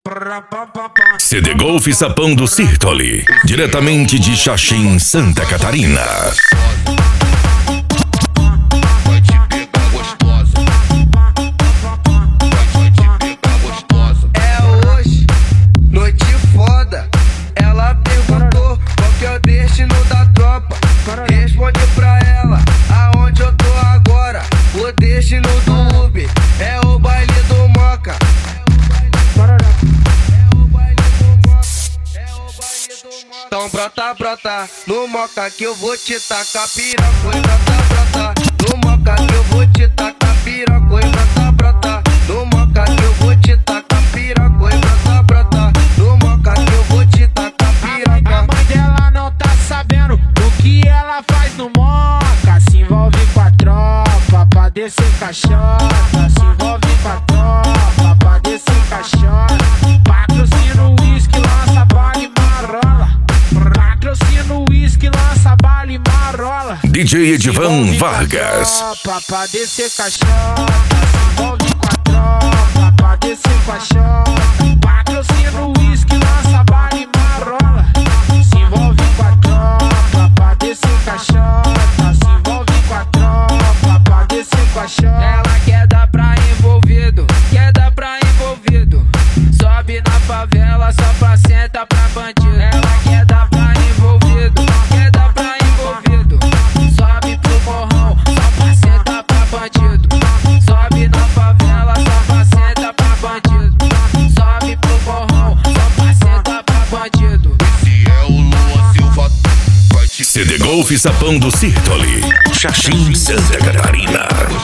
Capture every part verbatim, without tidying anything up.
C D Golf Sapão do Sirtoli, diretamente de Xaxim, Santa Catarina. É hoje, noite foda. Ela perguntou qual que é o destino da tropa. Responde pra ela aonde eu tô agora. O destino do Uber é o baile do Moca. Então brota, brota no Moca que eu vou te tacar piroca. E brota, brota no Moca que eu vou te tacar piroca. E brota, brota no Moca que eu vou te tacar piroca. E brota, brota no Moca que eu vou te tacar piroca. A mãe dela não tá sabendo o que ela faz no Moca. Se envolve com a tropa pra descer caixota. Se envolve com a tropa pra descer caixota. Patrocina o uísque, lança bala e marola. Patrocina o uísque, lança bala e marola. D J Edivan Vargas. Tropa pra descer caixota. Se envolve com a tropa pra descer caixota. Patrocina o uísque, lança bala e marola. Se envolve com a tropa pra descer caixota. Se envolve com a tropa pra descer caixota. Ela quer dar pra envolvido, quer dar pra envolvido. Sobe na favela só pra sentar pra bandido. Ela quer dar pra envolvido, quer dar pra envolvido. Sobe pro morrão só pra sentar pra bandido. Sobe na favela só pra sentar pra bandido. Sobe pro morrão só pra sentar pra bandido. Esse é o Lua Silva. C D Golf Sapão do Sirtoli, Xaxim, Santa Catarina.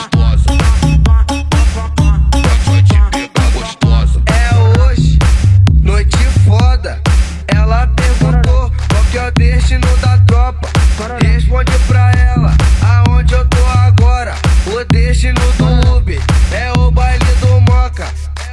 É hoje, noite foda. Ela perguntou qual que é o destino da tropa. Responde pra ela aonde eu tô agora. O destino do Uber é o baile do Moca.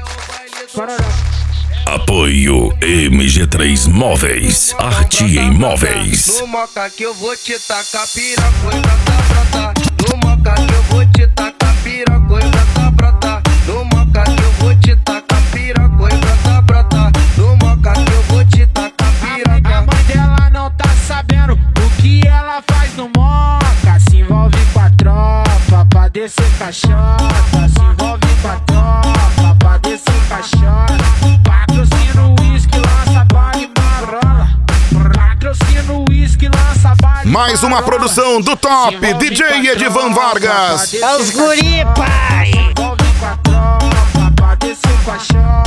Apoio M G três Móveis, Arte em Móveis. No Moca que eu vou te tacar piroca. E brota, brota no Moca que eu vou te tacar piroca. E brota, brota no Moca que eu vou te tacar piroca. E brota, brota no Moca que eu vou te tacar piroca. A mãe dela não tá sabendo o que ela faz no Moca. Se envolve com a tropa pra descer caixota. Se envolve com a tropa pra descer caixota. Patrocina o uísque, lança bala e marola. Patrocina o uísque, lança bala e Mais uma marola. produção do top, D J Edivan Vargas. É os guri, pai! Se envolve com a tropa pra descer caixota.